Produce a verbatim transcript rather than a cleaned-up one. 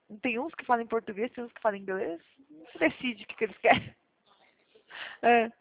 Tem uns que falam em português, tem uns que falam em inglês. Não se decide o que, que eles querem. É.